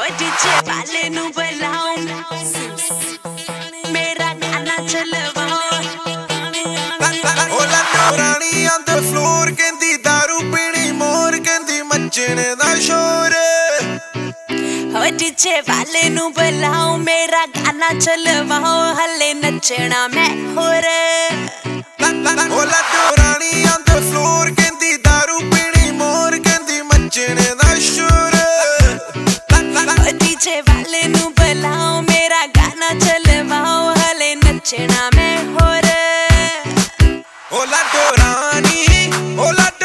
DJ वाले नू बुलाओ मेरा गाना चलवाओ ओला रानी on the floor कहंदी दारू पीनी मोर कहंदी मचने दा शोर हो डीजे वाले नू बुलाओ मेरा गाना चलवाओ हले नचना मैं होर ओला रानी on the floor कहंदी दारू पीनी मोर कहंदी मचने दा शोर डीजे वाले नू बुलाओ मेरा गाना चलवाओ हले नचना मैं होर ओला रानी ओला